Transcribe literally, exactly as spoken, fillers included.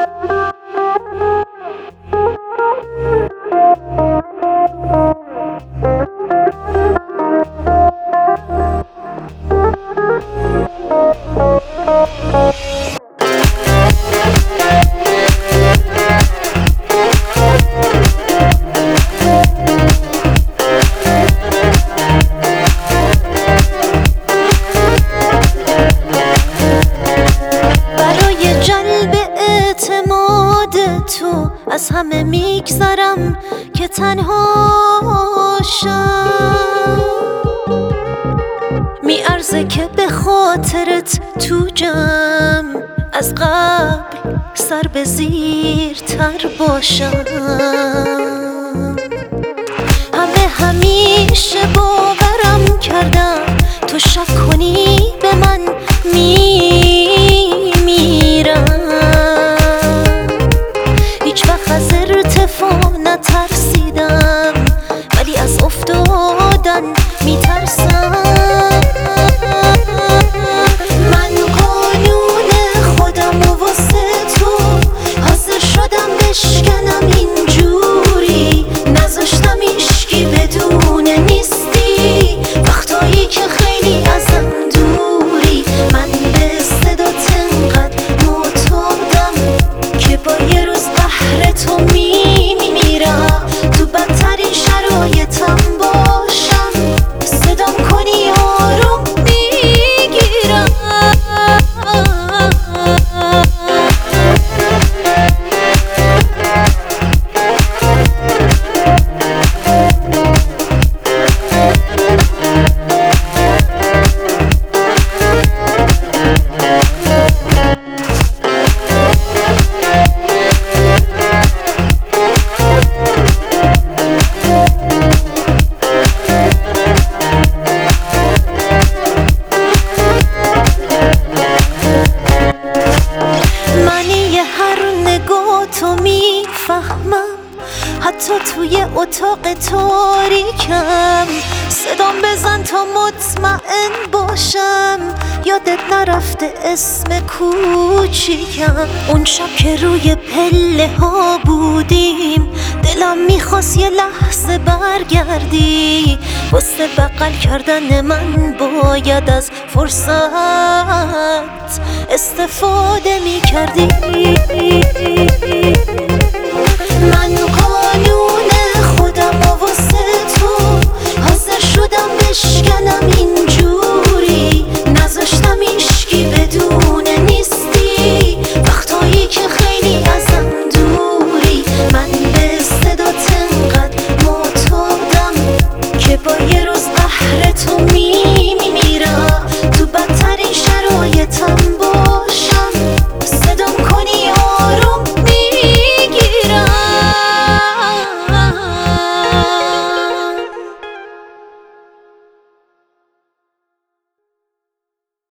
تو از همه میگذرم که تنها شم، میارزه که به خاطرت تو جمع از قبل سر به زیر تر باشم. همه همیشه باورم کردم تو شک کنی به من میمیرم، هیچ وقت از ارتفاع نترسیدم ولی از افتادن میترسم. من قانون خودم و واسه تو حاضر شدم بشکنم اینجوری، نذاشتم ایشکی بدون نیستی وقتایی که خیلی ازم دوری. من به صدات انقدر معتادم که با یه روز بهر تو میمیرم، تو بدترین شرایطم باشم صدام کنی آروم میگیرم. تو میفهمم حتی توی اتاق تاریکم، صدام بزن تا مطمئن باشم یادت نرفته اسم کوچیکم. اون شب که روی پله ها بودیم دلم میخواست یه لحظه برگردی، واسه بغل کردن من باید از فرصت استفاده میکردی.